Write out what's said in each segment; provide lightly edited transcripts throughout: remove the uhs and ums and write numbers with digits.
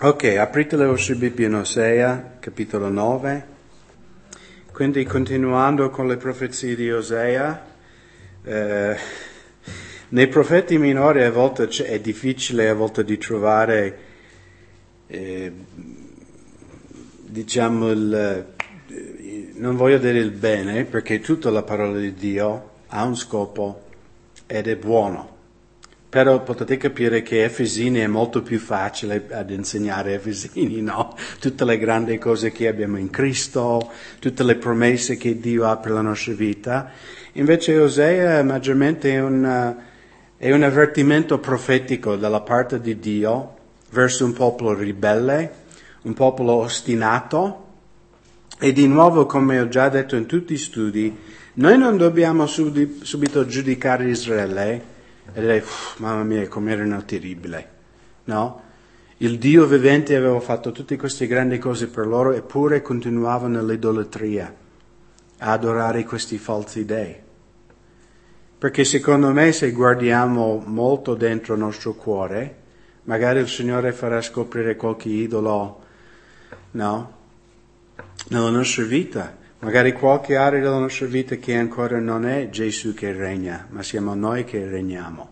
Ok, aprite le vostre Bibbie in Osea, capitolo 9. Quindi continuando con le profezie di Osea, nei profeti minori a volte è difficile a volte di trovare, non voglio dire il bene, perché tutta la parola di Dio ha un scopo ed è buono. Però potete capire che Efesini è molto più facile ad insegnare Efesini, no? Tutte le grandi cose che abbiamo in Cristo, tutte le promesse che Dio ha per la nostra vita. Invece Osea maggiormente è un avvertimento profetico dalla parte di Dio verso un popolo ribelle, un popolo ostinato. E di nuovo, come ho già detto in tutti gli studi, noi non dobbiamo subito giudicare Israele e dire, mamma mia, com'erano terribili, no? Il Dio vivente aveva fatto tutte queste grandi cose per loro, eppure continuavano nell'idolatria, a adorare questi falsi dei. Perché secondo me, se guardiamo molto dentro il nostro cuore, magari il Signore farà scoprire qualche idolo, no? Nella nostra vita. Magari qualche area della nostra vita che ancora non è Gesù che regna, ma siamo noi che regniamo.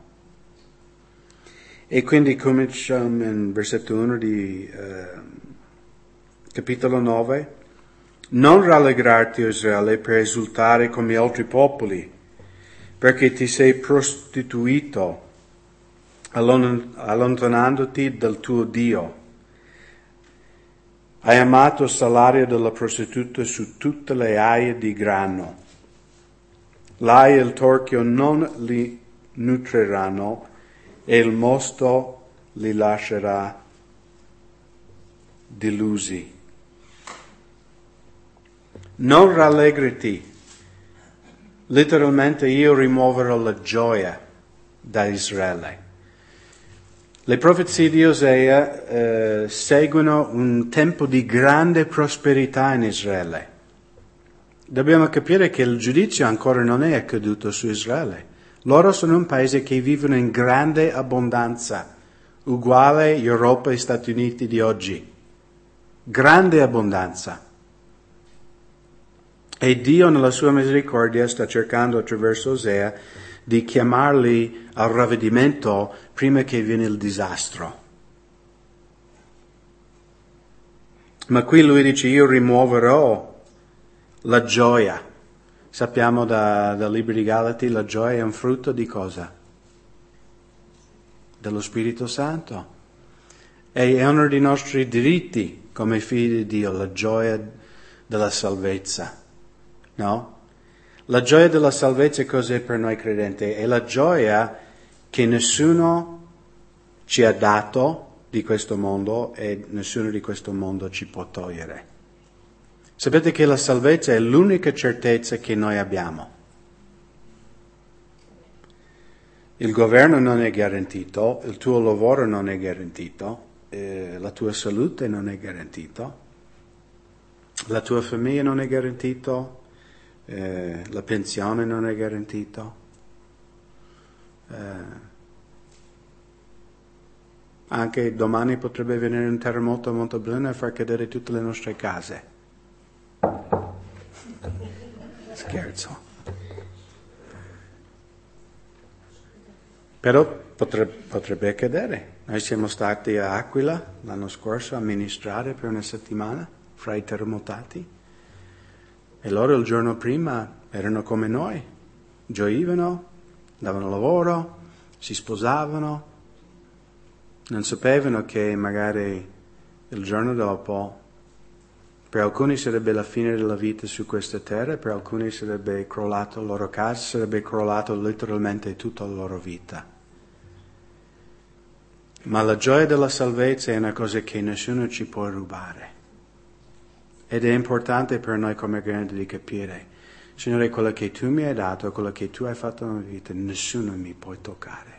E quindi cominciamo in versetto 1 di capitolo 9. Non rallegrarti, o Israele, per esultare come altri popoli, perché ti sei prostituito, allontanandoti dal tuo Dio. Hai amato il salario della prostituta su tutte le aie di grano. L'ai e il torchio non li nutriranno e il mosto li lascerà delusi. Non rallegrati. Letteralmente io rimuoverò la gioia da Israele. Le profezie di Osea seguono un tempo di grande prosperità in Israele. Dobbiamo capire che il giudizio ancora non è accaduto su Israele. Loro sono un paese che vivono in grande abbondanza, uguale Europa e Stati Uniti di oggi. Grande abbondanza. E Dio nella sua misericordia sta cercando attraverso Osea di chiamarli al ravvedimento prima che viene il disastro. Ma qui lui dice, io rimuoverò la gioia. Sappiamo dal libro di Galati, la gioia è un frutto di cosa? Dello Spirito Santo. E è uno dei nostri diritti come figli di Dio, la gioia della salvezza. No? La gioia della salvezza cos'è per noi credenti? È la gioia che nessuno ci ha dato di questo mondo e nessuno di questo mondo ci può togliere. Sapete che la salvezza è l'unica certezza che noi abbiamo. Il governo non è garantito, il tuo lavoro non è garantito, la tua salute non è garantita, la tua famiglia non è garantita. La pensione non è garantita. Anche domani potrebbe venire un terremoto a Montebrunno e far cadere tutte le nostre case. Scherzo. Però potrebbe accadere. Noi siamo stati a Aquila l'anno scorso a ministrare per una settimana fra i terremotati. E loro il giorno prima erano come noi, gioivano, davano lavoro, si sposavano, non sapevano che magari il giorno dopo per alcuni sarebbe la fine della vita su questa terra, per alcuni sarebbe crollato la loro casa, sarebbe crollato letteralmente tutta la loro vita. Ma la gioia della salvezza è una cosa che nessuno ci può rubare. Ed è importante per noi come credenti di capire, Signore, quello che tu mi hai dato, quello che tu hai fatto nella vita, nessuno mi può toccare.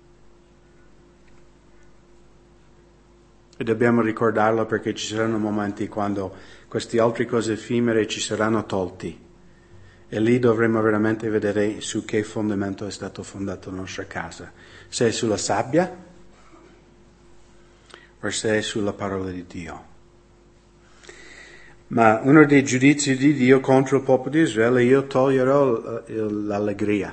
E dobbiamo ricordarlo perché ci saranno momenti quando queste altre cose effimere ci saranno tolti. E lì dovremo veramente vedere su che fondamento è stato fondato la nostra casa. Se è sulla sabbia o se è sulla parola di Dio. Ma uno dei giudizi di Dio contro il popolo di Israele: io toglierò l'allegria.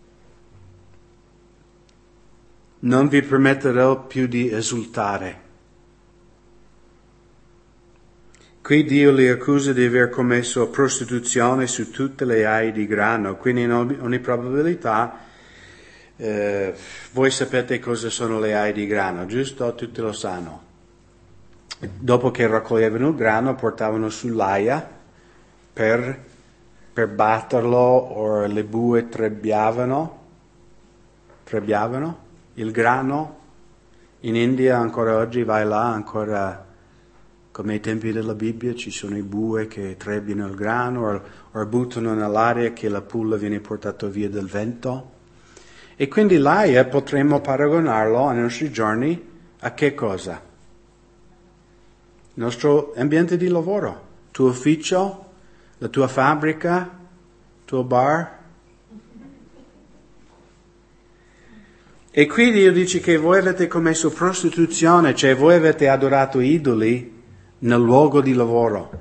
Non vi permetterò più di esultare. Qui Dio li accusa di aver commesso prostituzione su tutte le ai di grano, quindi in ogni probabilità voi sapete cosa sono le ai di grano, giusto? Tutti lo sanno. Dopo che raccoglievano il grano portavano sull'aia per batterlo, o le bue trebbiavano il grano. In India ancora oggi vai là, ancora come ai tempi della Bibbia ci sono i bue che trebbiano il grano o buttano nell'aria che la pulla viene portata via dal vento. E quindi l'aia potremmo paragonarlo ai nostri giorni a che cosa? Il nostro ambiente di lavoro, tuo ufficio, la tua fabbrica, tuo bar. E qui Dio dice che voi avete commesso prostituzione, cioè voi avete adorato idoli nel luogo di lavoro.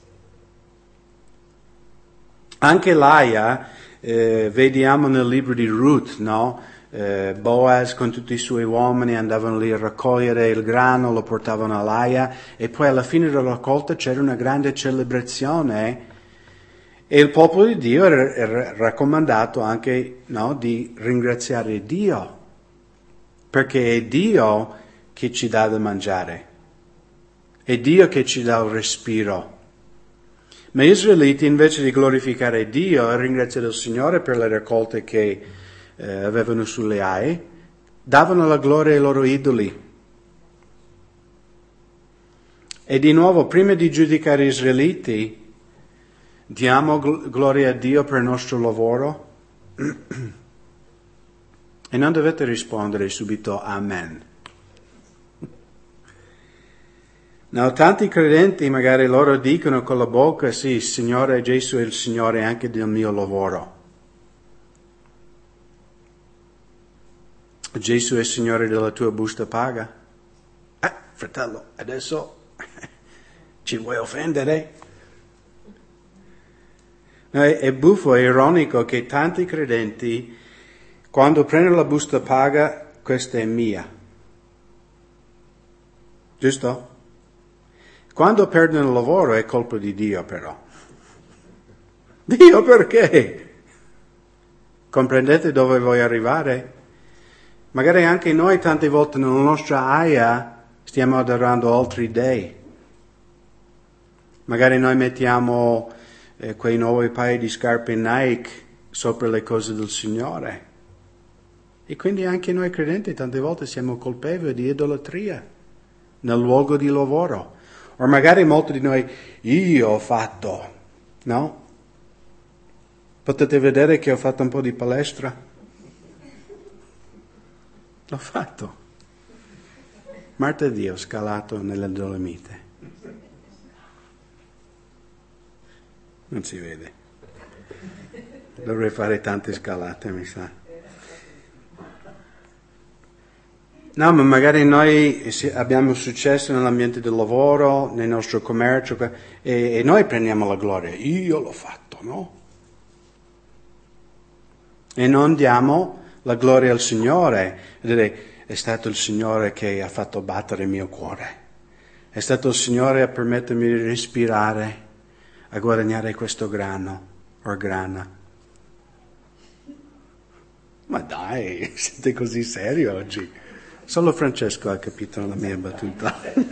Anche l'aia, vediamo nel libro di Ruth, no? Boaz con tutti i suoi uomini andavano lì a raccogliere il grano, lo portavano all'aia e poi alla fine della raccolta c'era una grande celebrazione e il popolo di Dio era raccomandato anche, no, di ringraziare Dio, perché è Dio che ci dà da mangiare, è Dio che ci dà il respiro. Ma gli israeliti, invece di glorificare Dio e ringraziare il Signore per le raccolte che avevano sulle ai, davano la gloria ai loro idoli. E di nuovo, prima di giudicare gli israeliti, diamo gloria a Dio per il nostro lavoro? E non dovete rispondere subito Amen. No, tanti credenti magari loro dicono con la bocca: sì, Signore Gesù è il Signore anche del mio lavoro. Gesù è il Signore della tua busta paga? Fratello, adesso ci vuoi offendere? No, è buffo, è ironico che tanti credenti, quando prendono la busta paga, questa è mia. Giusto? Quando perdono il lavoro è colpa di Dio però. Dio perché? Comprendete dove voglio arrivare? Magari anche noi tante volte nella nostra aia stiamo adorando altri dei. Magari noi mettiamo quei nuovi paio di scarpe Nike sopra le cose del Signore. E quindi anche noi credenti tante volte siamo colpevoli di idolatria nel luogo di lavoro. O magari molti di noi: io ho fatto, no? Potete vedere che ho fatto un po' di palestra? L'ho fatto. Martedì ho scalato nelle Dolomite. Non si vede. Dovrei fare tante scalate, mi sa. No, ma magari noi abbiamo successo nell'ambiente del lavoro, nel nostro commercio, e noi prendiamo la gloria. Io l'ho fatto, no? E non diamo la gloria al Signore. È stato il Signore che ha fatto battere il mio cuore. È stato il Signore a permettermi di respirare, a guadagnare questo grano o grana. Ma dai, siete così seri oggi? Solo Francesco ha capito la mia battuta.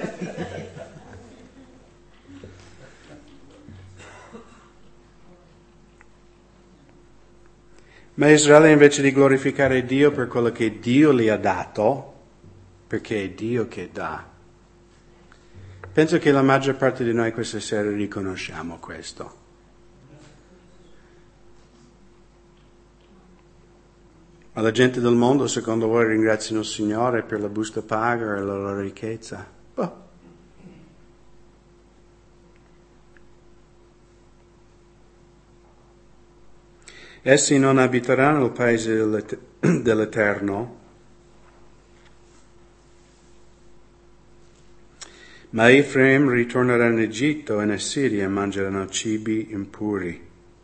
Ma Israele, invece di glorificare Dio per quello che Dio gli ha dato, perché è Dio che dà, penso che la maggior parte di noi questa sera riconosciamo questo. Ma la gente del mondo, secondo voi, ringraziano il Signore per la busta paga e la loro ricchezza? Boh. Essi non abiteranno nel paese dell'Eterno, Ma Efraim ritornerà in Egitto e in Assiria e mangeranno cibi impuri.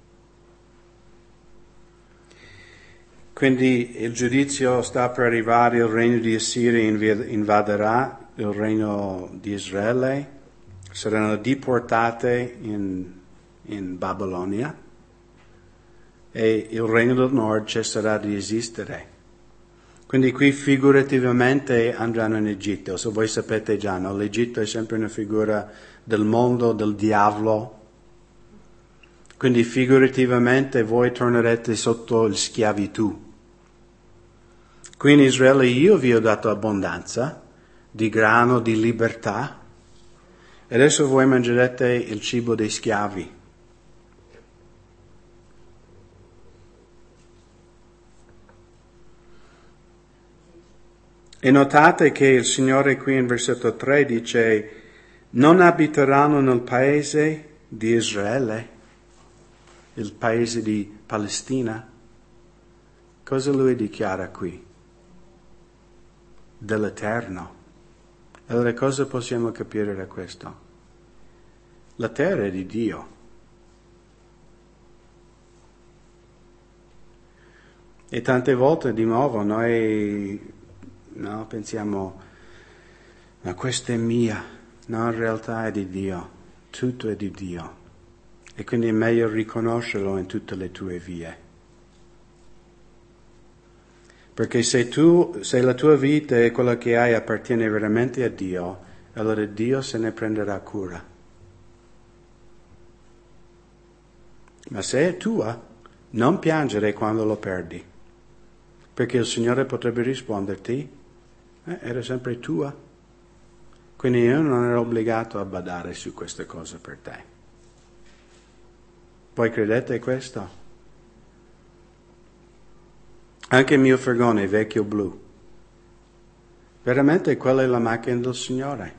Quindi il giudizio sta per arrivare, il regno di Assiria invaderà il regno di Israele, saranno deportate in Babilonia e il regno del nord cesserà di esistere. Quindi qui figurativamente andranno in Egitto. Se voi sapete già, no? L'Egitto è sempre una figura del mondo, del diavolo. Quindi figurativamente voi tornerete sotto la schiavitù. Qui in Israele io vi ho dato abbondanza di grano, di libertà, e adesso voi mangerete il cibo dei schiavi. E notate che il Signore qui in versetto 3 dice: non abiteranno nel paese di Israele, il paese di Palestina. Cosa lui dichiara qui? Dell'Eterno. Allora cosa possiamo capire da questo? La terra è di Dio. E tante volte di nuovo noi pensiamo, ma questa è mia. No, in realtà è di Dio. Tutto è di Dio. E quindi è meglio riconoscerlo in tutte le tue vie. Perché se la tua vita e quello che hai appartiene veramente a Dio, allora Dio se ne prenderà cura. Ma se è tua, non piangere quando lo perdi. Perché il Signore potrebbe risponderti, era sempre tua. Quindi io non ero obbligato a badare su queste cose per te. Voi credete questo? Anche il mio furgone vecchio blu. Veramente quella è la macchina del Signore.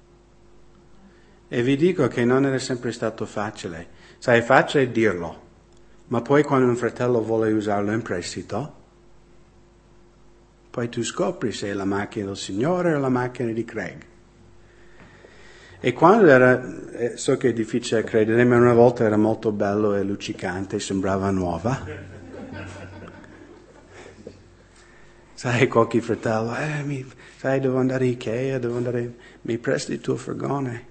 E vi dico che non era sempre stato facile. Sai, è facile dirlo, ma poi quando un fratello vuole usarlo in prestito, poi tu scopri se è la macchina del Signore o la macchina di Craig. E quando era, so che è difficile credere, ma una volta era molto bello e luccicante, sembrava nuova. Sai, qualche fratello, sai, devo andare a Ikea, mi presti il tuo furgone?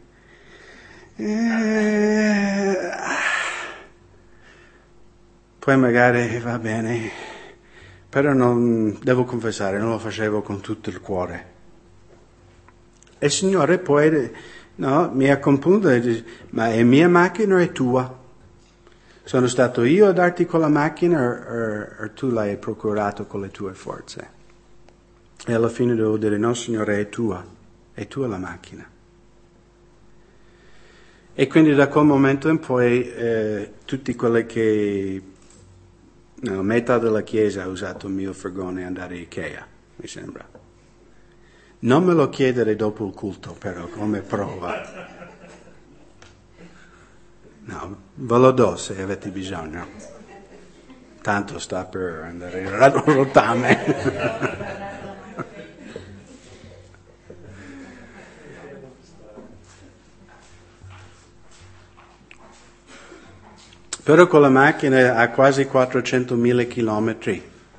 Poi magari va bene, però non, devo confessare, non lo facevo con tutto il cuore. E il Signore poi, mi ha compunto e dice, ma è mia macchina o è tua? Sono stato io a darti quella macchina o tu l'hai procurato con le tue forze? E alla fine devo dire, no Signore, è tua la macchina. E quindi da quel momento in poi tutti quelli che, metà della Chiesa ha usato il mio furgone e andare a Ikea, mi sembra. Non me lo chiedere dopo il culto però, come prova. No, ve lo do se avete bisogno. Tanto sta per andare a rotame. Però quella macchina ha quasi 400.000 chilometri.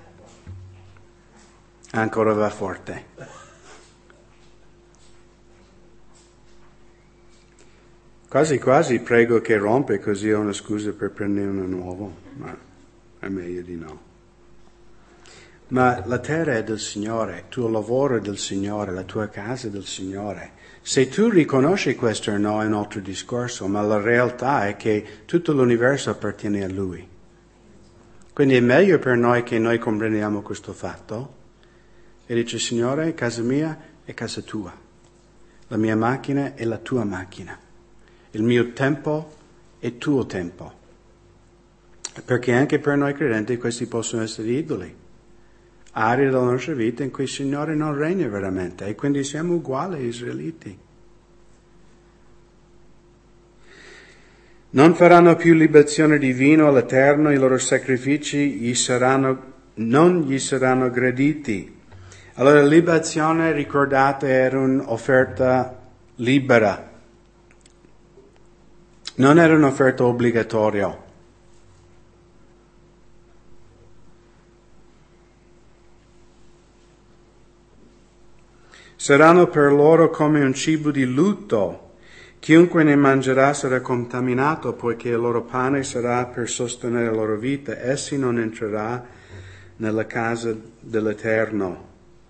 Ancora va forte. Quasi prego che rompe, così ho una scusa per prendere uno nuovo, ma è meglio di no. Ma la terra è del Signore, il tuo lavoro è del Signore, la tua casa è del Signore. Se tu riconosci questo o no è un altro discorso, ma la realtà è che tutto l'universo appartiene a Lui. Quindi è meglio per noi che noi comprendiamo questo fatto e dice, Signore, casa mia è casa tua, la mia macchina è la tua macchina. Il mio tempo è tuo tempo. Perché anche per noi credenti questi possono essere idoli. Aree della nostra vita in cui il Signore non regna veramente e quindi siamo uguali ai israeliti. Non faranno più libazione di vino all'Eterno, i loro sacrifici non gli saranno graditi. Allora, libazione, ricordate, era un'offerta libera. Non era un'offerta obbligatoria. Saranno per loro come un cibo di lutto. Chiunque ne mangerà sarà contaminato, poiché il loro pane sarà per sostenere la loro vita. Essi non entrerà nella casa dell'Eterno.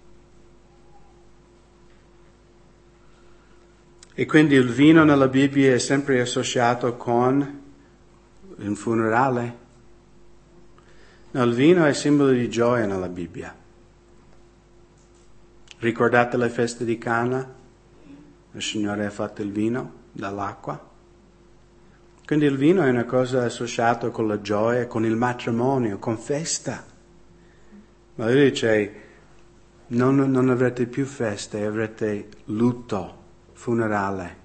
E quindi il vino nella Bibbia è sempre associato con un funerale. No, il vino è simbolo di gioia nella Bibbia. Ricordate le feste di Cana? Il Signore ha fatto il vino dall'acqua. Quindi il vino è una cosa associata con la gioia, con il matrimonio, con festa. Ma lui dice, non avrete più feste, avrete lutto, funerale.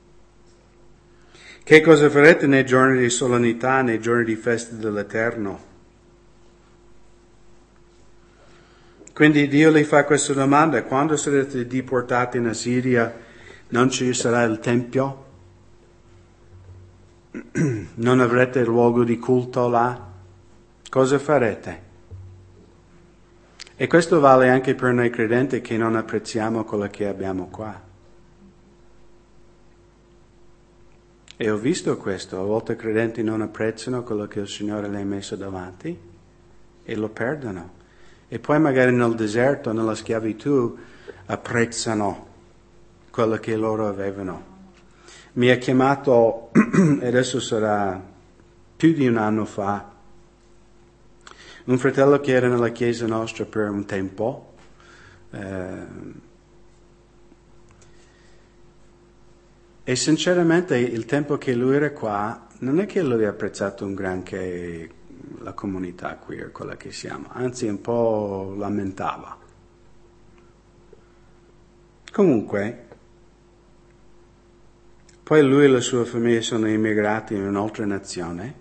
Che cosa farete nei giorni di solennità, nei giorni di festa dell'Eterno? Quindi Dio gli fa questa domanda: quando sarete deportati in Assiria non ci sarà il Tempio? Non avrete il luogo di culto là? Cosa farete? E questo vale anche per noi credenti che non apprezziamo quello che abbiamo qua. E ho visto questo, a volte i credenti non apprezzano quello che il Signore le ha messo davanti e lo perdono. E poi magari nel deserto, nella schiavitù, apprezzano quello che loro avevano. Mi ha chiamato, adesso sarà più di un anno fa, un fratello che era nella chiesa nostra per un tempo. E sinceramente il tempo che lui era qua, non è che lui ha apprezzato un granché la comunità qui o quella che siamo, anzi un po' lamentava. Comunque, poi lui e la sua famiglia sono immigrati in un'altra nazione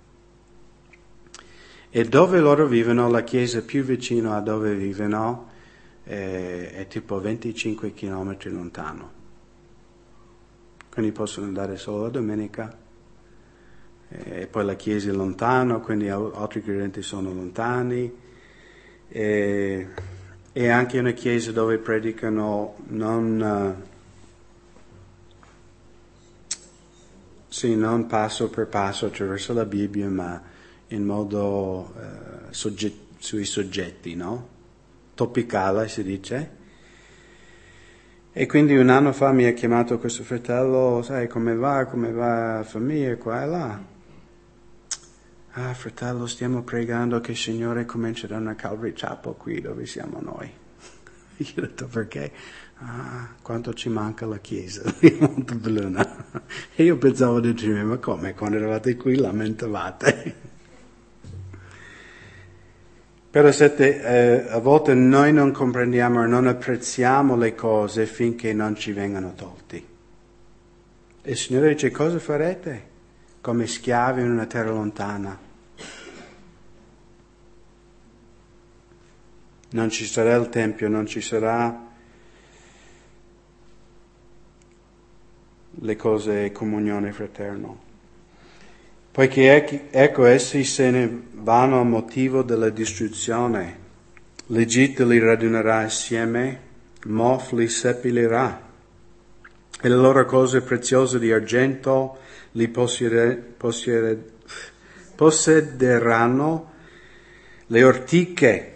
e dove loro vivono, la chiesa più vicino a dove vivono è tipo 25 chilometri lontano. Quindi possono andare solo la domenica e poi la chiesa è lontano, quindi altri credenti sono lontani e anche una chiesa dove predicano non passo per passo attraverso la Bibbia, ma in modo sui soggetti, no? Topicale si dice. E quindi un anno fa mi ha chiamato questo fratello, sai come va la famiglia qua e là. Ah, fratello, stiamo pregando che il Signore comincerà una Calvary Chapel qui dove siamo noi. Io ho detto perché? Ah, quanto ci manca la chiesa di Montebluna. E io pensavo di dire, ma come? Quando eravate qui lamentavate. Però a volte noi non comprendiamo e non apprezziamo le cose finché non ci vengano tolti. E il Signore dice, cosa farete? Come schiavi in una terra lontana. Non ci sarà il Tempio, non ci sarà le cose comunione fraterno. Poiché ecco essi se ne vanno a motivo della distruzione. L'Egitto li radunerà assieme, Mof li seppellirà, e le loro cose preziose di argento li possederanno, le ortiche.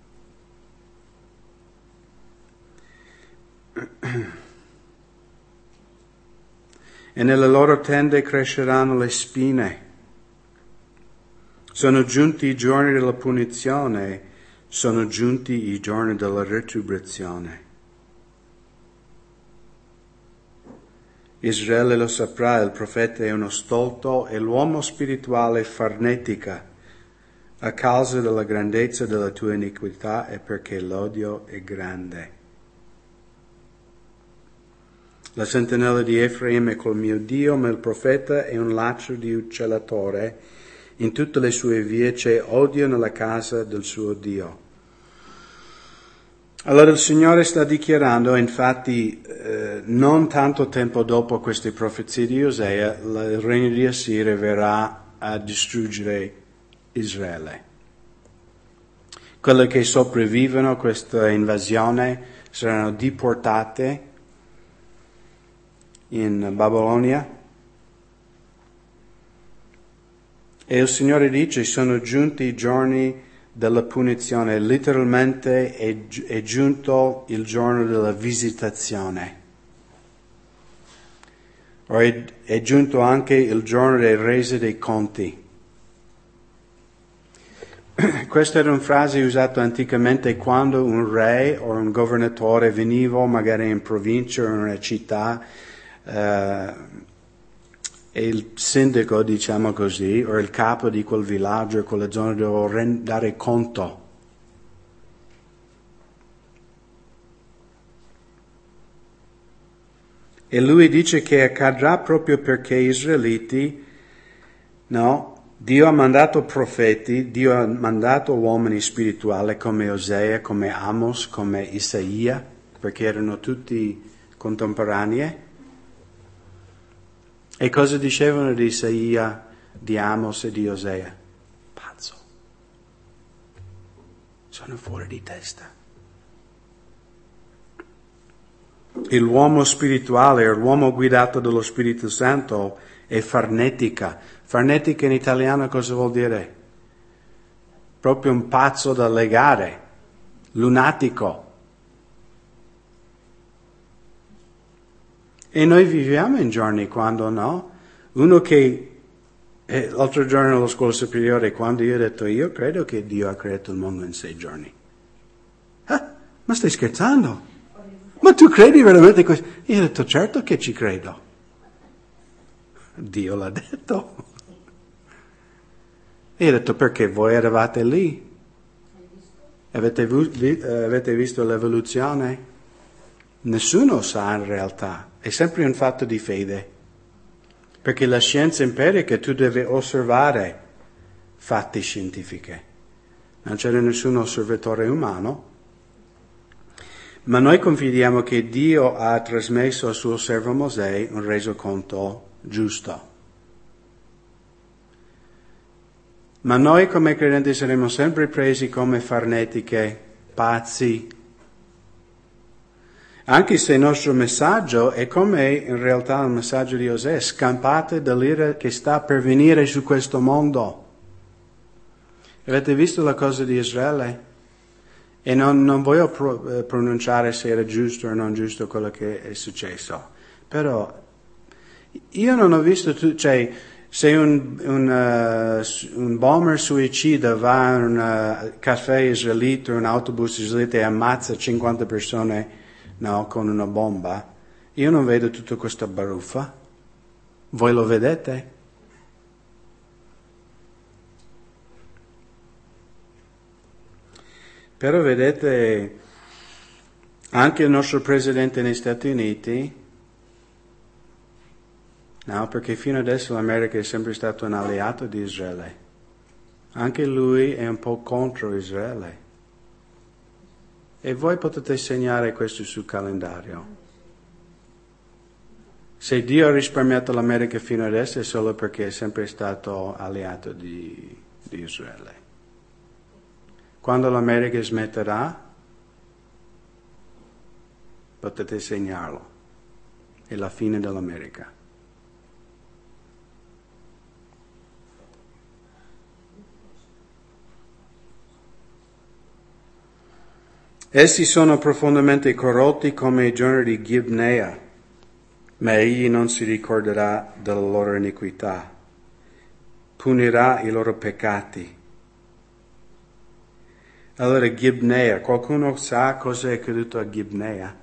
E nelle loro tende cresceranno le spine. Sono giunti i giorni della punizione, sono giunti i giorni della retribuzione. Israele lo saprà, il profeta è uno stolto e l'uomo spirituale farnetica, a causa della grandezza della tua iniquità e perché l'odio è grande. La sentinella di Efraim è col mio Dio, ma il profeta è un laccio di uccellatore. In tutte le sue vie c'è odio nella casa del suo Dio. Allora il Signore sta dichiarando, infatti, non tanto tempo dopo queste profezie di Osea, il regno di Assire verrà a distruggere Israele. Quelle che sopravvivono a questa invasione saranno deportate in Babilonia. E il Signore dice, sono giunti i giorni della punizione, letteralmente è giunto il giorno della visitazione. O è giunto anche il giorno delle rese dei conti. Questa era una frase usata anticamente quando un re o un governatore veniva magari in provincia o in una città e il sindaco, diciamo così, o il capo di quel villaggio o quella zona doveva dare conto. E lui dice che accadrà proprio perché gli israeliti, Dio ha mandato profeti, Dio ha mandato uomini spirituali come Osea, come Amos, come Isaia, perché erano tutti contemporanei. E cosa dicevano di Isaia, di Amos e di Osea? Pazzo. Sono fuori di testa. L'uomo spirituale, l'uomo guidato dallo Spirito Santo è farnetica. Farnetica in italiano cosa vuol dire? Proprio un pazzo da legare, lunatico. E noi viviamo in giorni quando uno che, l'altro giorno alla scuola superiore, quando io ho detto, io credo che Dio ha creato il mondo in 6 giorni. Ma stai scherzando? Ma tu credi veramente questo? Io ho detto, certo che ci credo. Dio l'ha detto. E io ho detto, perché voi eravate lì? Avete visto l'evoluzione? Nessuno sa in realtà, è sempre un fatto di fede, perché la scienza empirica tu devi osservare fatti scientifici. Non c'era nessun osservatore umano, ma noi confidiamo che Dio ha trasmesso al suo servo Mosè un resoconto giusto. Ma noi come credenti saremo sempre presi come farnetiche, pazzi, anche se il nostro messaggio è come in realtà il messaggio di Osea, scampate dall'ira che sta per venire su questo mondo. Avete visto la cosa di Israele? E non voglio pronunciare se era giusto o non giusto quello che è successo, però io non ho visto, se un bomber suicida va in un caffè israelita, un autobus israelita e ammazza 50 persone, con una bomba, io non vedo tutta questa baruffa. Voi lo vedete? Però vedete, anche il nostro presidente negli Stati Uniti, perché fino adesso l'America è sempre stato un alleato di Israele, anche lui è un po' contro Israele. E voi potete segnare questo sul calendario. Se Dio ha risparmiato l'America fino adesso è solo perché è sempre stato alleato di Israele. Quando l'America smetterà, potete segnarlo. È la fine dell'America. Essi sono profondamente corrotti come i giorni di Gibnea, ma egli non si ricorderà della loro iniquità, punirà i loro peccati. Allora Gibnea, qualcuno sa cosa è accaduto a Gibnea?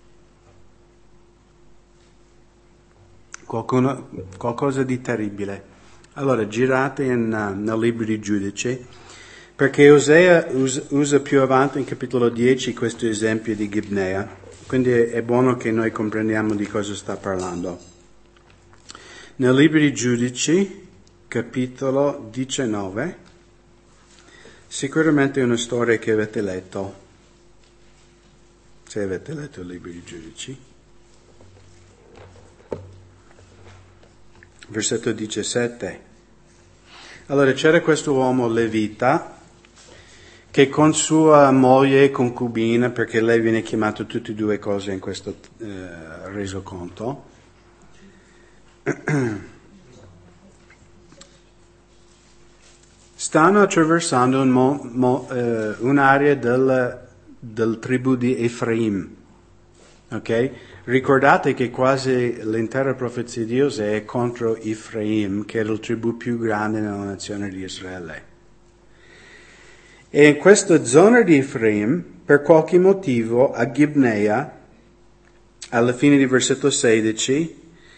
Qualcosa di terribile. Allora girate nel libro di Giudici, perché Osea usa più avanti in capitolo 10 questo esempio di Gibnea, quindi è buono che noi comprendiamo di cosa sta parlando. Nel libro di Giudici, capitolo 19, sicuramente è una storia che avete letto. se avete letto il libro di Giudici. Versetto 17. Allora c'era questo uomo levita che con sua moglie concubina, perché lei viene chiamata tutte e due cose in questo resoconto, stanno attraversando un'area del tribù di Efraim. Ok? Ricordate che quasi l'intera profezia di Osea è contro Efraim, che era il tribù più grande nella nazione di Israele. E in questa zona di Efraim, per qualche motivo, a Gibnea, alla fine di versetto 16,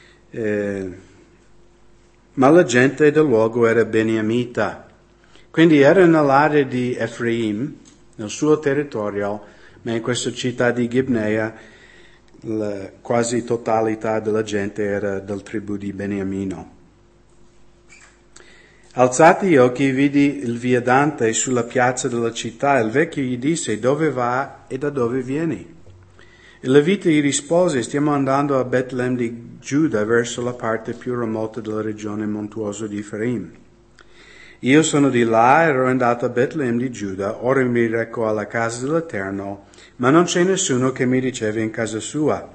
ma la gente del luogo era beniamita. Quindi era nell'area di Efraim, nel suo territorio, ma in questa città di Gibnea la quasi totalità della gente era del tribù di Beniamino. Alzati gli occhi vidi il viandante sulla piazza della città. Il vecchio gli disse: dove va e da dove vieni? Il levita gli rispose: stiamo andando a Betlemme di Giuda, verso la parte più remota della regione montuosa di Efraim. Io sono di là, ero andato a Betlemme di Giuda, ora mi reco alla casa dell'Eterno, ma non c'è nessuno che mi riceve in casa sua.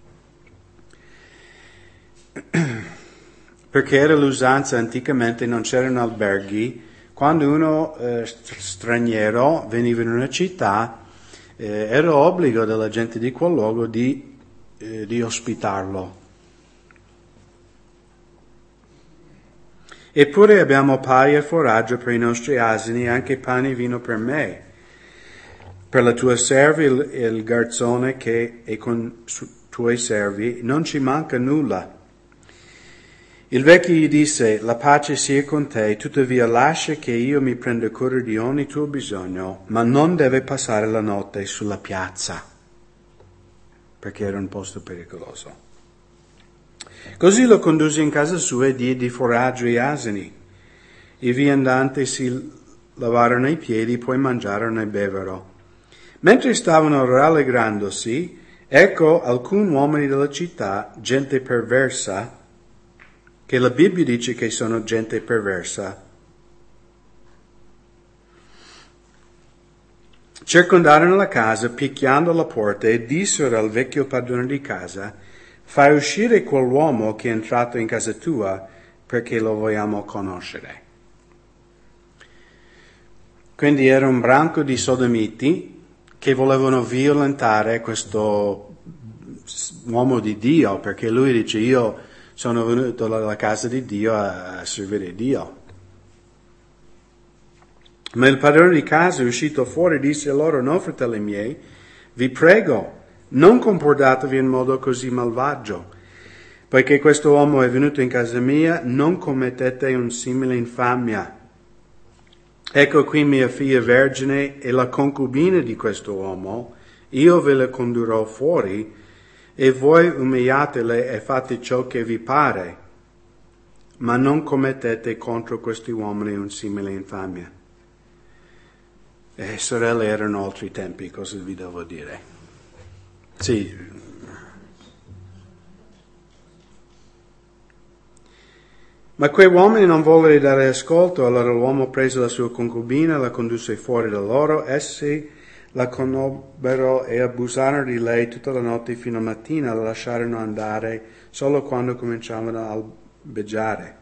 Perché era l'usanza anticamente, non c'erano alberghi. Quando uno straniero veniva in una città, era obbligo della gente di quel luogo di ospitarlo. Eppure abbiamo paia e foraggio per i nostri asini, anche pane e vino per me. Per la tua serva il garzone che è con tuoi servi, non ci manca nulla. Il vecchio gli disse: la pace sia con te, tuttavia lascia che io mi prenda cura di ogni tuo bisogno, ma non deve passare la notte sulla piazza, perché era un posto pericoloso. Così lo condusse in casa sua e diede foraggio e asini. I viandanti si lavarono i piedi, poi mangiarono e bevero. Mentre stavano rallegrandosi, ecco alcuni uomini della città, gente perversa, che la Bibbia dice che sono gente perversa, circondarono la casa, picchiando la porta, e dissero al vecchio padrone di casa: fai uscire quell'uomo che è entrato in casa tua, perché lo vogliamo conoscere. Quindi era un branco di sodomiti che volevano violentare questo uomo di Dio, perché lui dice: io sono venuto alla casa di Dio a servire Dio. Ma il padrone di casa, uscito fuori, disse loro: no, fratelli miei, vi prego, non comportatevi in modo così malvagio. Poiché questo uomo è venuto in casa mia, non commettete un simile infamia. Ecco qui mia figlia vergine e la concubina di questo uomo, io ve la condurrò fuori, e voi umiliatele e fate ciò che vi pare, ma non commettete contro questi uomini un simile infamia. Sorelle, erano altri tempi, cosa vi devo dire? Sì. Ma quei uomini non vollero dare ascolto, allora l'uomo prese la sua concubina, la condusse fuori da loro, essi la conobbero e abusarono di lei tutta la notte fino a mattina, la lasciarono andare solo quando cominciavano a albeggiare.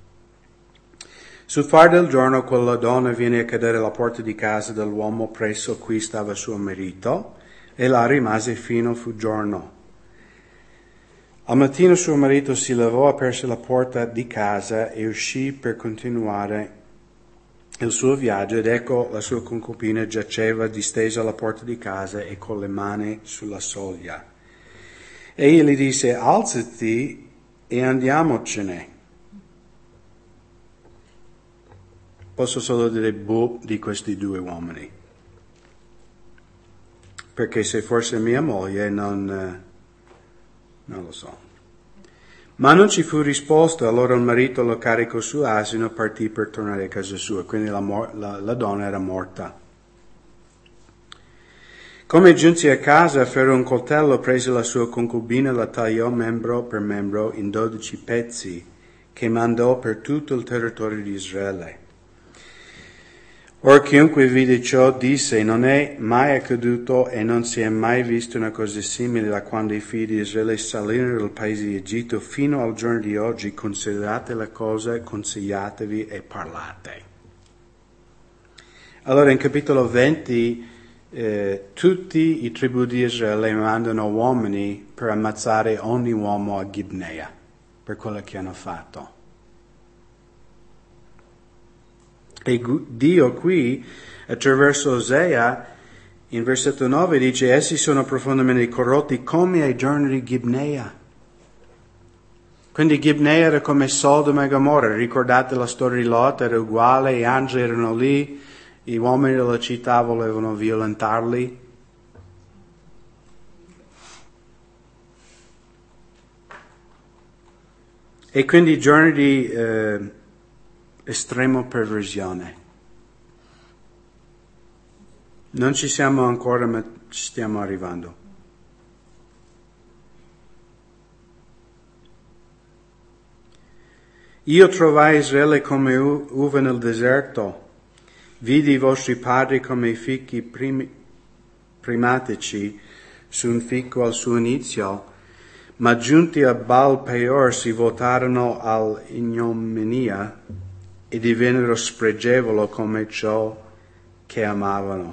Sul far del giorno quella donna viene a cadere alla porta di casa dell'uomo presso cui stava suo marito, e là rimase fino fu giorno. Al mattino suo marito si levò, aperse la porta di casa e uscì per continuare il suo viaggio, ed ecco la sua concubina giaceva distesa alla porta di casa e con le mani sulla soglia. Egli gli disse: alzati e andiamocene. Posso solo dire di questi due uomini, perché se fosse mia moglie non lo so. Ma non ci fu risposta, allora il marito lo caricò su asino e partì per tornare a casa sua, quindi la donna era morta. Come giunsi a casa, afferrò un coltello, prese la sua concubina, la tagliò membro per membro in 12 pezzi, che mandò per tutto il territorio di Israele. Or chiunque vide ciò disse: non è mai accaduto e non si è mai visto una cosa simile da quando i figli di Israele salirono dal paese di Egitto fino al giorno di oggi. Considerate la cosa, consigliatevi e parlate. Allora in capitolo 20 tutti i tribù di Israele mandano uomini per ammazzare ogni uomo a Gibnea per quello che hanno fatto. E Dio qui, attraverso Osea, in versetto 9 dice: essi sono profondamente corrotti come ai giorni di Gibnea. Quindi Gibnea era come Sodoma e Gomorra. Ricordate la storia di Lot? Era uguale, gli angeli erano lì, gli uomini della città volevano violentarli. E quindi giorni di estrema perversione. Non ci siamo ancora, ma ci stiamo arrivando. Io trovai Israele come uva nel deserto, vidi i vostri padri come i fichi primatici su un fico al suo inizio, ma giunti a Baal Peor si votarono all'ignominia e divennero spregevoli come ciò che amavano.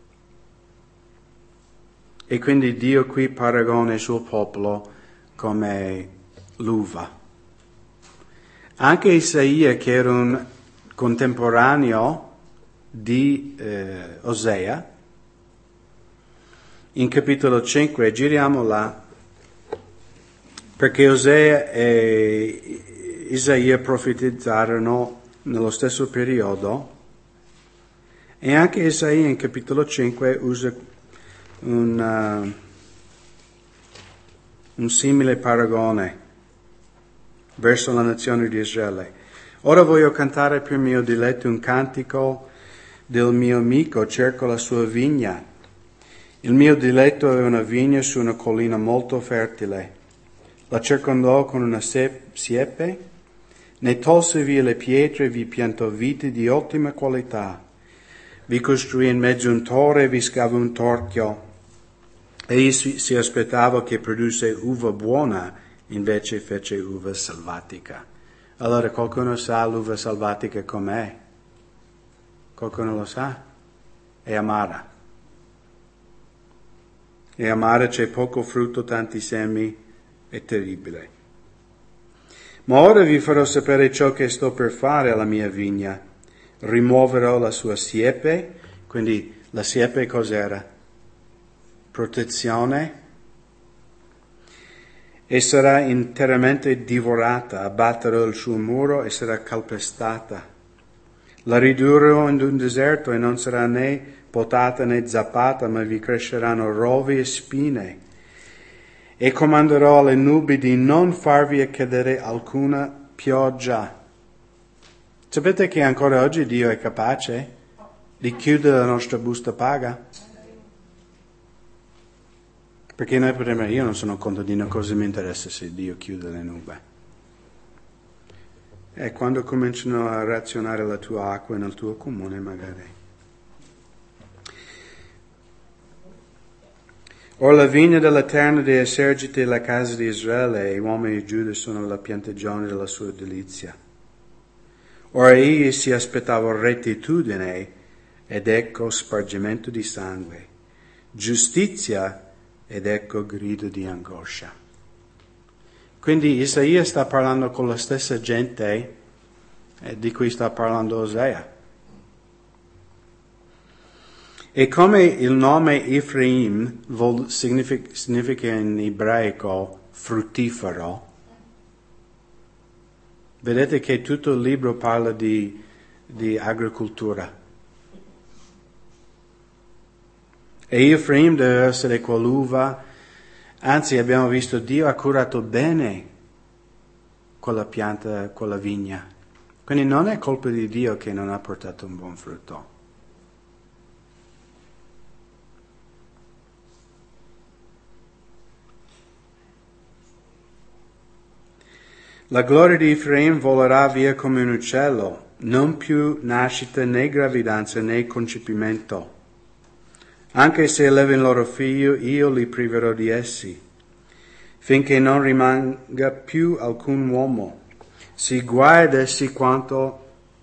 E quindi Dio qui paragona il suo popolo come l'uva. Anche Isaia, che era un contemporaneo di Osea, in capitolo 5, giriamo là, perché Osea e Isaia profetizzarono nello stesso periodo, e anche Isaia in capitolo 5 usa un simile paragone verso la nazione di Israele. Ora voglio cantare per mio diletto un cantico del mio amico, cerco la sua vigna. Il mio diletto aveva una vigna su una collina molto fertile. La circondò con una siepe, ne tolse via le pietre, vi piantò viti di ottima qualità. Vi costruì in mezzo un torre e vi scava un torchio. Egli si aspettava che produsse uva buona, invece fece uva selvatica. Allora qualcuno sa l'uva selvatica com'è? Qualcuno lo sa? È amara. È amara, c'è poco frutto, tanti semi, è terribile. Ma ora vi farò sapere ciò che sto per fare alla mia vigna. Rimuoverò la sua siepe, quindi la siepe cos'era? Protezione. E sarà interamente divorata, abbatterò il suo muro e sarà calpestata. La ridurrò in un deserto e non sarà né potata né zappata, ma vi cresceranno rovi e spine. E comanderò alle nubi di non farvi cadere alcuna pioggia. Sapete che ancora oggi Dio è capace di chiudere la nostra busta paga? Perché noi potremmo, io non sono contadino, cosa mi interessa se Dio chiude le nube? E quando cominciano a razionare la tua acqua nel tuo comune magari. Or la vigna dell'Eterno dei eserciti è la casa di Israele, e gli uomini di Giuda sono la piantagione della sua delizia. Ora egli si aspettava rettitudine, ed ecco spargimento di sangue, giustizia, ed ecco grido di angoscia. Quindi Isaia sta parlando con la stessa gente di cui sta parlando Osea. E come il nome Ephraim significa in ebraico fruttifero, vedete che tutto il libro parla di agricoltura. E Ephraim deve essere quell'uva, anzi abbiamo visto Dio ha curato bene quella pianta, quella vigna. Quindi non è colpa di Dio che non ha portato un buon frutto. La gloria di Efraim volerà via come un uccello, non più nascita né gravidanza né concepimento. Anche se allevano loro figlio, io li priverò di essi, finché non rimanga più alcun uomo. Si guai ad essi quando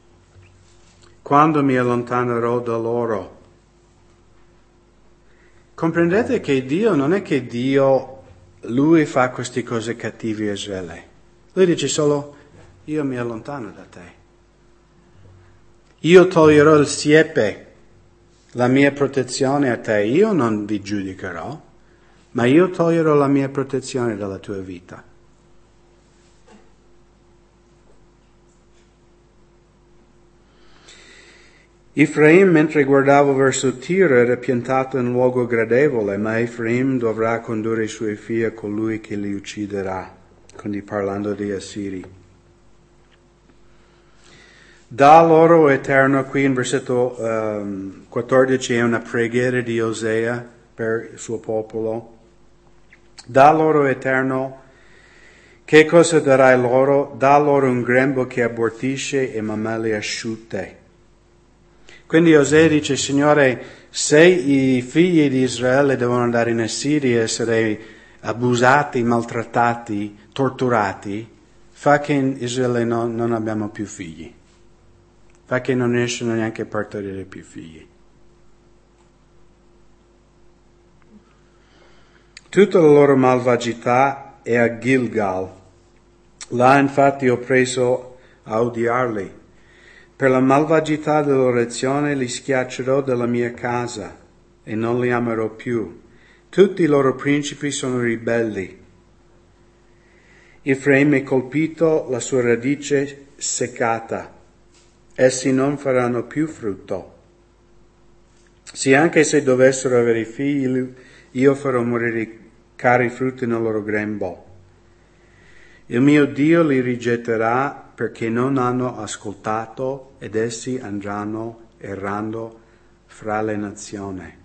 mi allontanerò da loro. Comprendete che Dio non è che Lui fa queste cose cattive a Israele. Lui dice solo, io mi allontano da te. Io toglierò il siepe, la mia protezione a te. Io non vi giudicherò, ma io toglierò la mia protezione dalla tua vita. Efraim, mentre guardavo verso Tiro, era piantato in luogo gradevole, ma Efraim dovrà condurre i suoi figli a colui che li ucciderà. Quindi parlando di Assiri. Da loro eterno, qui in versetto 14 è una preghiera di Osea per il suo popolo. Da loro eterno, che cosa darai loro? Da loro un grembo che abortisce e mammelle asciutte. Quindi Osea dice, Signore, se i figli di Israele devono andare in Assiria e essere abusati, maltrattati, torturati, fa che in Israele non abbiamo più figli. Fa che non riescono neanche a partorire più figli. Tutta la loro malvagità è a Gilgal. Là infatti ho preso a odiarli. Per la malvagità dell'orazione li schiaccerò dalla mia casa e non li amerò più. Tutti i loro principi sono ribelli. Efraim è colpito, la sua radice seccata. Essi non faranno più frutto. Sì, anche se dovessero avere figli, io farò morire cari frutti nel loro grembo. Il mio Dio li rigetterà perché non hanno ascoltato ed essi andranno errando fra le nazioni.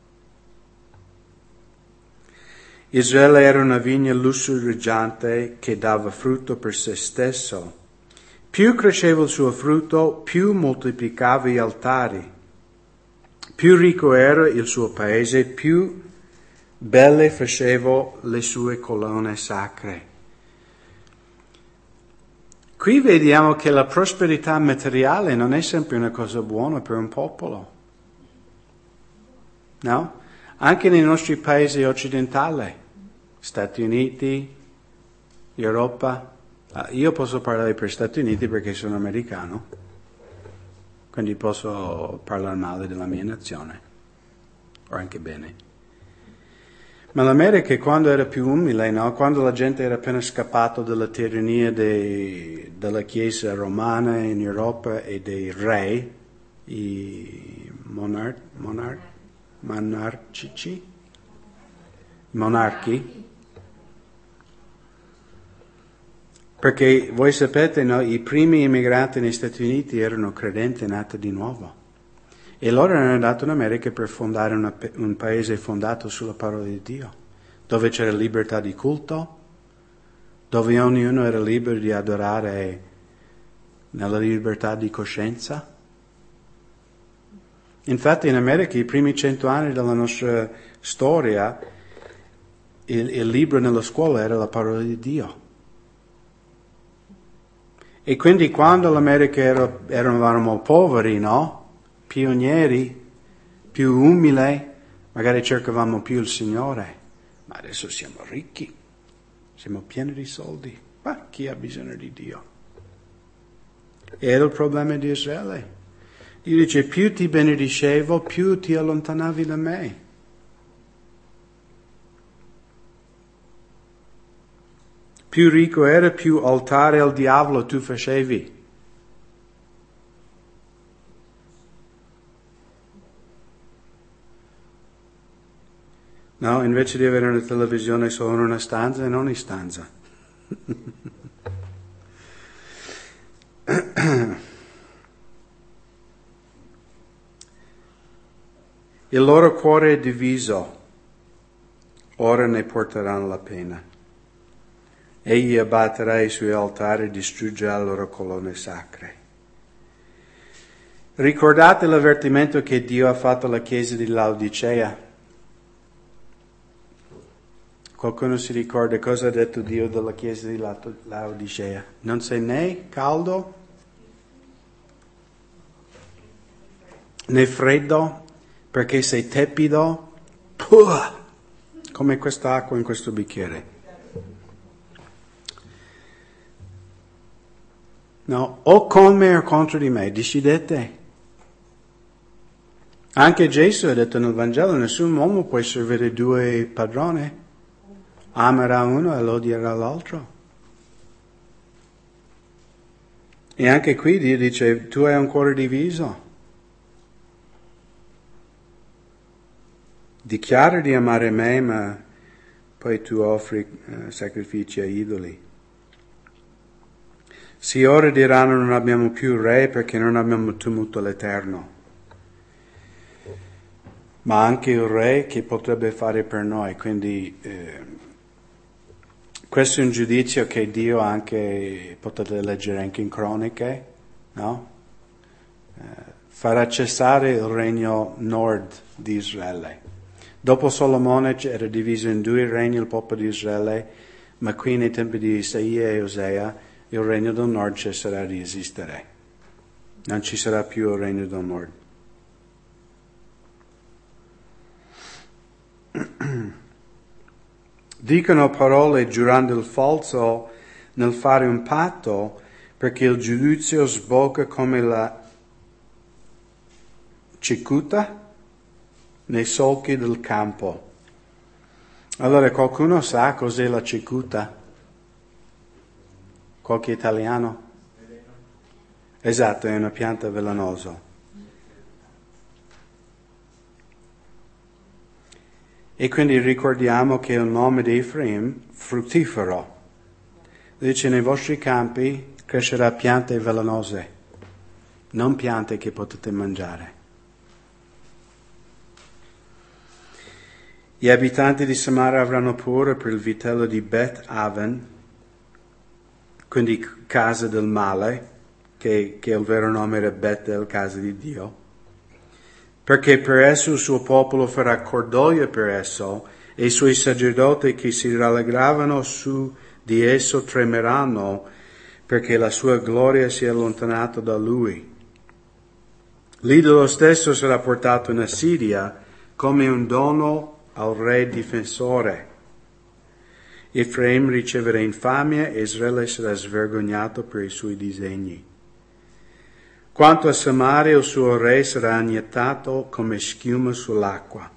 Israele era una vigna lussureggiante che dava frutto per se stesso. Più cresceva il suo frutto, più moltiplicava gli altari. Più ricco era il suo paese, più belle faceva le sue colonne sacre. Qui vediamo che la prosperità materiale non è sempre una cosa buona per un popolo. No? Anche nei nostri paesi occidentali, Stati Uniti, Europa. Io posso parlare per Stati Uniti perché sono americano, quindi posso parlare male della mia nazione, o anche bene. Ma l'America, quando era più umile, no? Quando la gente era appena scappato dalla tirannia della Chiesa romana in Europa e dei re, i monarchi, perché voi sapete, no? I primi immigranti negli Stati Uniti erano credenti nati di nuovo. E loro erano andati in America per fondare un paese fondato sulla parola di Dio, dove c'era libertà di culto, dove ognuno era libero di adorare nella libertà di coscienza. Infatti in America i primi 100 anni della nostra storia, il libro nella scuola era la parola di Dio. E quindi quando l'America eravamo poveri, no? Pionieri, più umili, magari cercavamo più il Signore, ma adesso siamo ricchi, siamo pieni di soldi, ma chi ha bisogno di Dio? Era il problema di Israele. Dio dice, più ti benedicevo, più ti allontanavi da me. Più ricco era, più altare al diavolo tu facevi. No, invece di avere una televisione solo in una stanza e non in stanza. Il loro cuore è diviso, ora ne porteranno la pena. Egli abbatterà i suoi altari e distruggerà le loro colonne sacre. Ricordate l'avvertimento che Dio ha fatto alla chiesa di Laodicea? Qualcuno si ricorda cosa ha detto Dio della chiesa di Laodicea? Non sei né caldo né freddo, perché sei tepido, come quest'acqua in questo bicchiere. No, o con me o contro di me, decidete. Anche Gesù ha detto nel Vangelo, nessun uomo può servire due padroni. Amerà uno e odierà l'altro. E anche qui Dio dice, tu hai un cuore diviso. Dichiara di amare me, ma poi tu offri sacrifici a idoli. Sì, ora diranno non abbiamo più re perché non abbiamo temuto l'Eterno. Ma anche il re che potrebbe fare per noi, quindi questo è un giudizio che Dio anche, potete leggere anche in Croniche, no? Farà cessare il regno nord di Israele. Dopo Solomone era diviso in due regni il popolo di Israele, ma qui nei tempi di Isaia e Osea il regno del nord cesserà di esistere. Non ci sarà più il regno del nord. Dicono parole giurando il falso nel fare un patto perché il giudizio sbocca come la cicuta nei solchi del campo. Allora qualcuno sa cos'è la cicuta? Qualche italiano? Esatto, è una pianta velenosa. E quindi ricordiamo che il nome di Efraim, fruttifero. Dice, nei vostri campi crescerà piante velenose, non piante che potete mangiare. Gli abitanti di Samaria avranno paura per il vitello di Bet Aven, quindi casa del male, che il vero nome era Betel, casa di Dio, perché per esso il suo popolo farà cordoglio per esso, e i suoi sacerdoti che si rallegravano su di esso tremeranno, perché la sua gloria si è allontanata da lui. L'idolo stesso sarà portato in Assiria come un dono al re difensore. Efraim riceverà infamia e Israele sarà svergognato per i suoi disegni. Quanto a Samaria, il suo re sarà annientato come schiuma sull'acqua.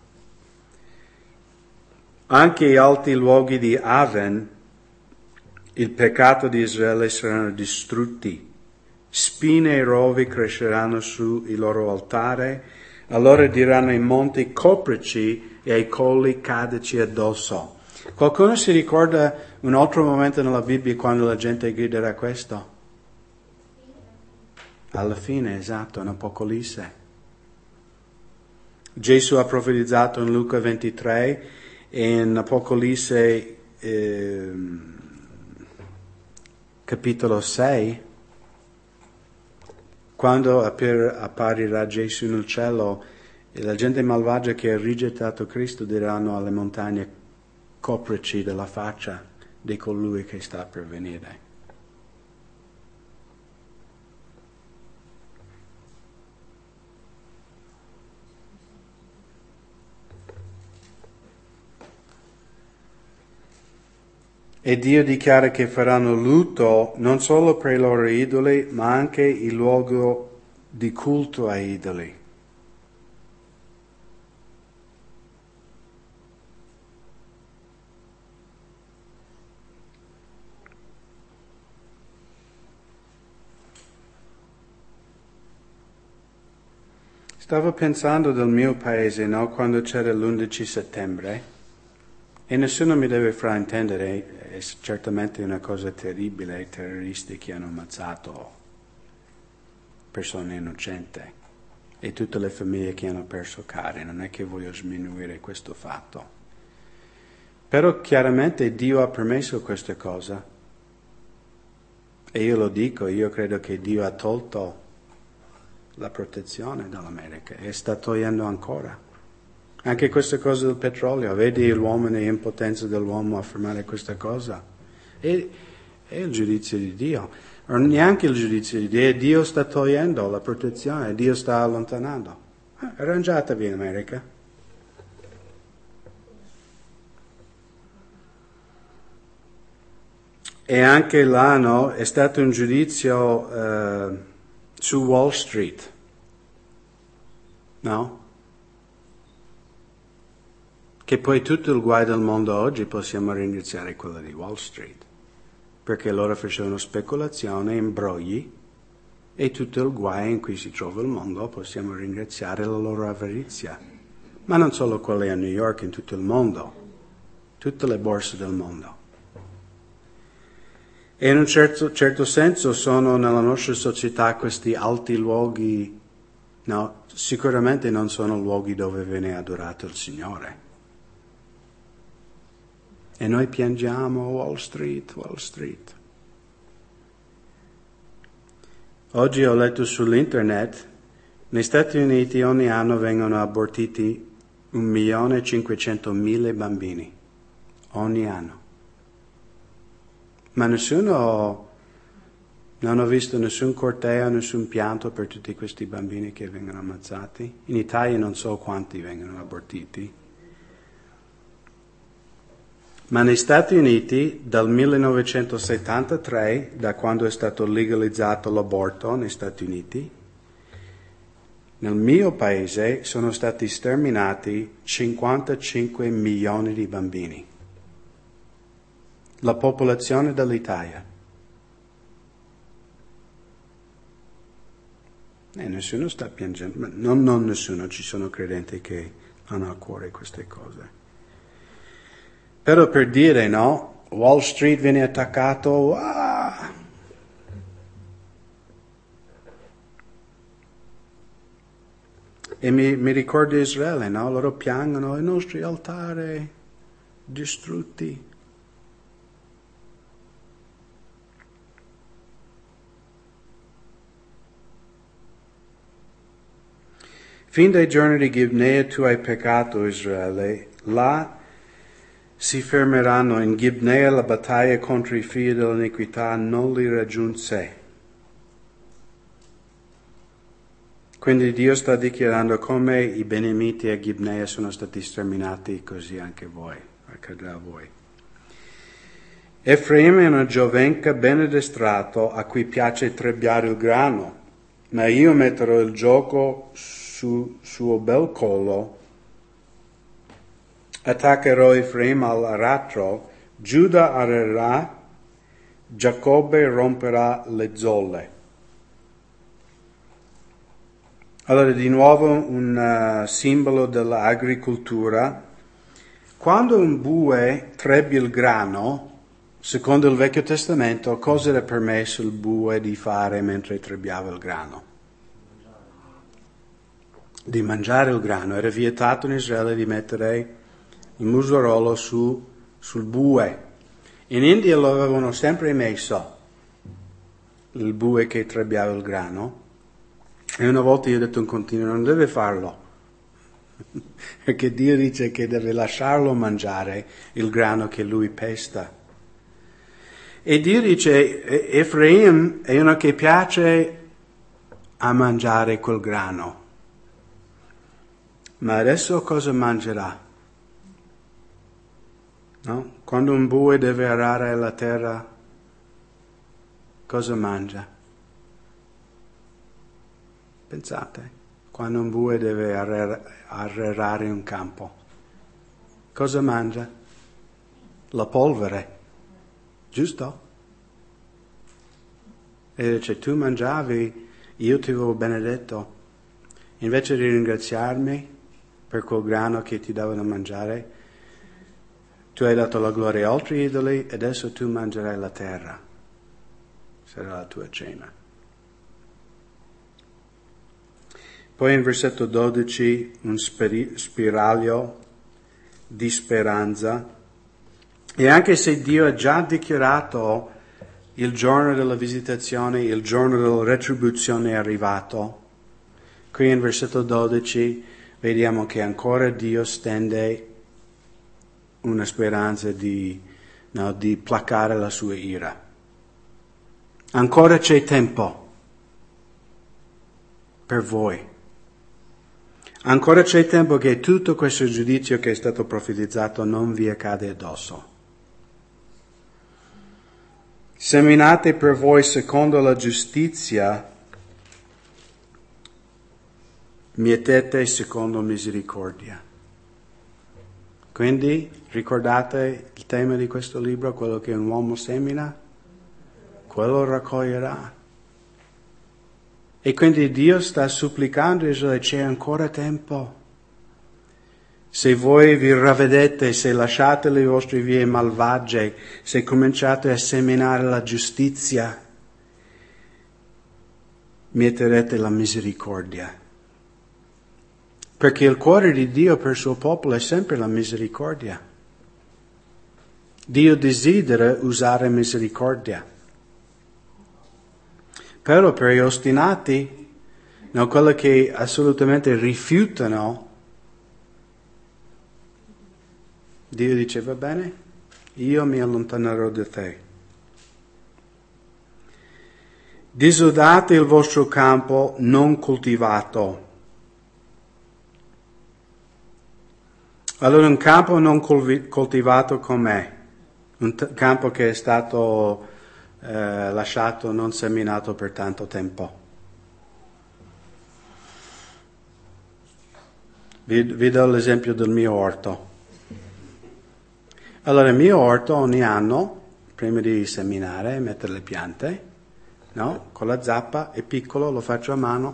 Anche gli alti luoghi di Aven, il peccato di Israele, saranno distrutti. Spine e rovi cresceranno sui loro altari. Allora diranno ai monti coprici e ai colli cadeci addosso. Qualcuno si ricorda un altro momento nella Bibbia quando la gente griderà questo? Alla fine, esatto, in Apocalisse. Gesù ha profetizzato in Luca 23 e in Apocalisse capitolo 6, quando apparirà Gesù nel cielo, e la gente malvagia che ha rigettato Cristo diranno alle montagne coprici della faccia di colui che sta per venire. E Dio dichiara che faranno lutto non solo per i loro idoli, ma anche il luogo di culto ai idoli. Stavo pensando del mio paese, no? Quando c'era l'11 settembre. E nessuno mi deve fraintendere, è certamente una cosa terribile, i terroristi che hanno ammazzato persone innocenti e tutte le famiglie che hanno perso cari, non è che voglio sminuire questo fatto. Però chiaramente Dio ha permesso questa cosa E io lo dico, io credo che Dio ha tolto la protezione dall'America e sta togliendo ancora. Anche questa cosa del petrolio, vedi l'uomo e l'impotenza dell'uomo a fermare questa cosa. È il giudizio di Dio. O neanche il giudizio di Dio, Dio sta togliendo la protezione, Dio sta allontanando. Arrangiatevi in America. E anche l'anno è stato un giudizio su Wall Street, no? Che poi tutto il guai del mondo oggi possiamo ringraziare quello di Wall Street, perché loro facevano speculazione, imbrogli, e tutto il guai in cui si trova il mondo possiamo ringraziare la loro avarizia. Ma non solo quelle a New York, in tutto il mondo, tutte le borse del mondo. E in un certo senso sono nella nostra società questi alti luoghi, no, sicuramente non sono luoghi dove viene adorato il Signore. E noi piangiamo Wall Street, Wall Street. Oggi ho letto sull'internet, negli Stati Uniti ogni anno vengono abortiti 1.500.000 bambini, ogni anno. Ma non ho visto nessun corteo, nessun pianto per tutti questi bambini che vengono ammazzati. In Italia non so quanti vengono abortiti. Ma negli Stati Uniti, dal 1973, da quando è stato legalizzato l'aborto negli Stati Uniti, nel mio paese sono stati sterminati 55 milioni di bambini. La popolazione dell'Italia. E nessuno sta piangendo, non nessuno, ci sono credenti che hanno a cuore queste cose. Però per dire, no, Wall Street viene attaccato, E mi ricordo Israele, no? Loro piangono, i nostri altari distrutti. Fin dai giorni di Gibnea tu hai peccato, Israele, là si fermeranno. In Gibnea la battaglia contro i figli dell'iniquità non li raggiunse. Quindi Dio sta dichiarando come i benemiti a Gibnea sono stati sterminati, così anche voi, accadrà a voi. Efraim è una giovenca ben addestrato a cui piace trebbiare il grano, ma io metterò il gioco sul suo bel collo, attaccherò Efraim all'aratro, Giuda arrerà, Giacobbe romperà le zolle. Allora, di nuovo un simbolo dell'agricoltura. Quando un bue trebbia il grano, secondo il Vecchio Testamento, cosa era permesso il bue di fare mentre trebbiava il grano? Di mangiare il grano. Era vietato in Israele di mettere il museruolo sul bue. In India lo avevano sempre messo, il bue che trebbiava il grano. E una volta io ho detto in continuo, non deve farlo, perché Dio dice che deve lasciarlo mangiare il grano che lui pesta. E Dio dice, Efraim è uno che piace a mangiare quel grano. Ma adesso cosa mangerà? No? Quando un bue deve arare la terra, cosa mangia? Pensate, quando un bue deve arrerare un campo, cosa mangia? La polvere, giusto? E dice, tu mangiavi, io ti avevo benedetto, invece di ringraziarmi per quel grano che ti davano da mangiare, tu hai dato la gloria a altri idoli e adesso tu mangerai la terra, sarà la tua cena. Poi in versetto 12 un spiraglio di speranza. E anche se Dio ha già dichiarato il giorno della visitazione, il giorno della retribuzione è arrivato. Qui in versetto 12 vediamo che ancora Dio stende una speranza di placare la sua ira. Ancora c'è tempo per voi. Ancora c'è tempo che tutto questo giudizio che è stato profetizzato non vi accade addosso. Seminate per voi secondo la giustizia, mietete secondo misericordia. Quindi ricordate il tema di questo libro, quello che un uomo semina, quello raccoglierà. E quindi Dio sta supplicando Israele, c'è ancora tempo. Se voi vi ravvedete, se lasciate le vostre vie malvagie, se cominciate a seminare la giustizia, mieterete la misericordia. Perché il cuore di Dio per il suo popolo è sempre la misericordia. Dio desidera usare misericordia. Però per gli ostinati, quelli che assolutamente rifiutano, Dio dice, va bene, io mi allontanerò da te. Disodate il vostro campo non coltivato. Allora un campo non coltivato com'è? Un campo che è stato lasciato non seminato per tanto tempo. Vi do l'esempio del mio orto. Allora il mio orto ogni anno, prima di seminare e mettere le piante, con la zappa, è piccolo, lo faccio a mano.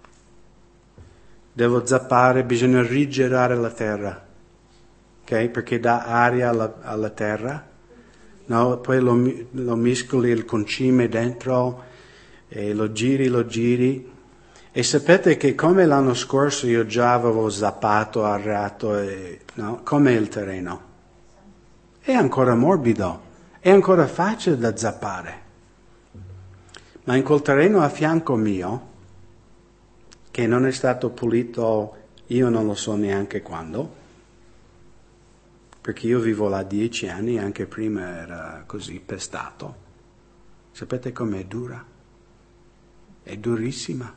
Devo zappare, bisogna rigirare la terra, ok? Perché dà aria alla terra. Poi lo miscoli il concime dentro e lo giri. E sapete che come l'anno scorso io già avevo zappato, arrato, com'è il terreno? È ancora morbido, è ancora facile da zappare. Ma in quel terreno a fianco mio, che non è stato pulito, io non lo so neanche quando, perché io vivo là 10 anni, anche prima era così pestato. Sapete com'è dura? È durissima.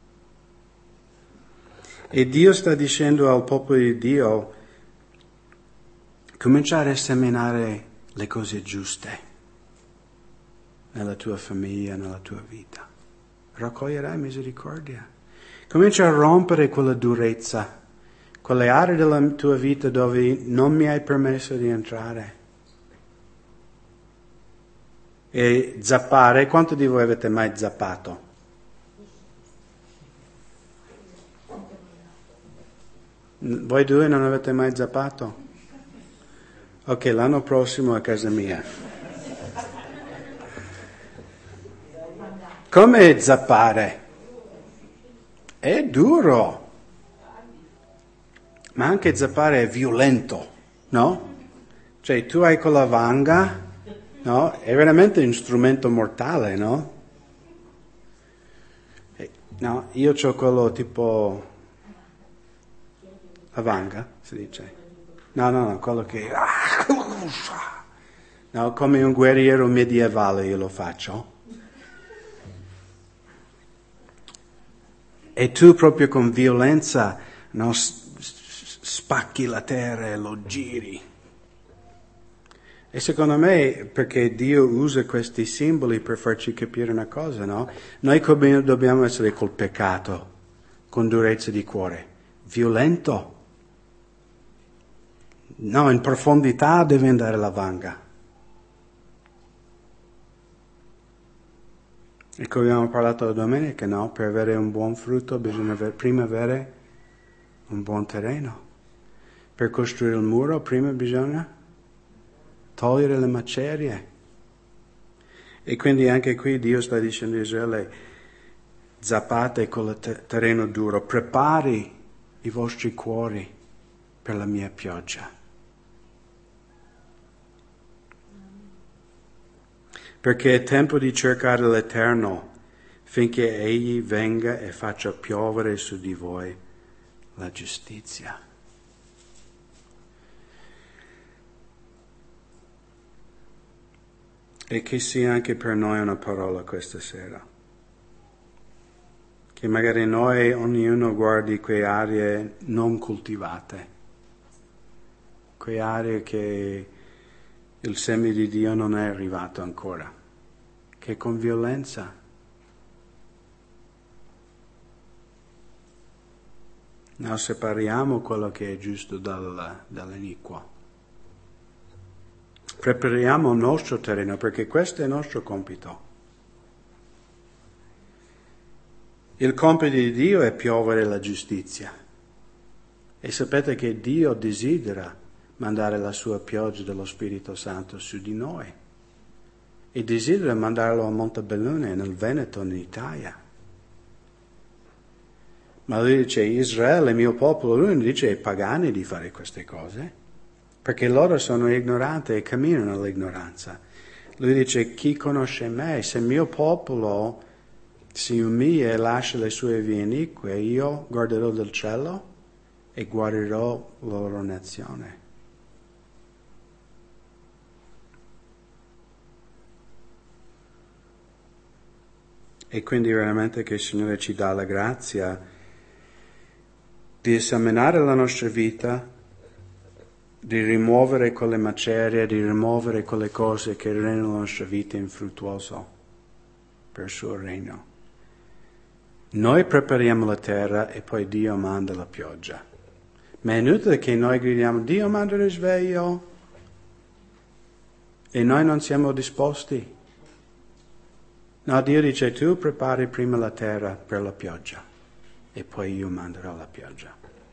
E Dio sta dicendo al popolo di Dio, cominciare a seminare le cose giuste nella tua famiglia, nella tua vita. Raccoglierai misericordia. Comincia a rompere quella durezza, quelle aree della tua vita dove non mi hai permesso di entrare. E zappare, quanto di voi avete mai zappato? Voi due non avete mai zappato? Ok, l'anno prossimo a casa mia. Come zappare? È duro. Ma anche zappare è violento, no? Cioè tu hai quella vanga, no? È veramente un strumento mortale, no? No, io ho quello tipo la vanga, si dice. No, quello che... No, come un guerriero medievale io lo faccio. E tu proprio con violenza, spacchi la terra e lo giri. E secondo me, perché Dio usa questi simboli per farci capire una cosa, no? Noi dobbiamo essere col peccato, con durezza di cuore, violento. No, in profondità deve andare la vanga. E come abbiamo parlato la domenica, no? Per avere un buon frutto bisogna prima avere un buon terreno. Per costruire il muro prima bisogna togliere le macerie. E quindi anche qui Dio sta dicendo a Israele, zappate con il terreno duro, prepari i vostri cuori per la mia pioggia. perché è tempo di cercare l'Eterno, finché Egli venga e faccia piovere su di voi la giustizia. E che sia anche per noi una parola questa sera. Che magari noi, ognuno guardi quelle aree non coltivate, quelle aree che il seme di Dio non è arrivato ancora, che con violenza noi separiamo quello che è giusto dall'iniquo. Prepariamo il nostro terreno perché questo è il nostro compito. Il compito di Dio è piovere la giustizia. E sapete che Dio desidera mandare la sua pioggia dello Spirito Santo su di noi. E desidera mandarlo a Montebellune, nel Veneto, in Italia. Ma lui dice, Israele è il mio popolo, lui non dice ai pagani di fare queste cose, perché loro sono ignoranti e camminano nell'ignoranza. Lui dice, chi conosce me, se il mio popolo si umilia e lascia le sue vie inique, io guarderò dal cielo e guarirò la loro nazione. E quindi veramente che il Signore ci dà la grazia di esaminare la nostra vita, di rimuovere quelle macerie, di rimuovere quelle cose che rendono la nostra vita infruttuosa per il suo regno. Noi prepariamo la terra e poi Dio manda la pioggia. Ma è inutile che noi gridiamo, Dio manda il risveglio e noi non siamo disposti. No, Dio dice, tu prepari prima la terra per la pioggia e poi io manderò la pioggia.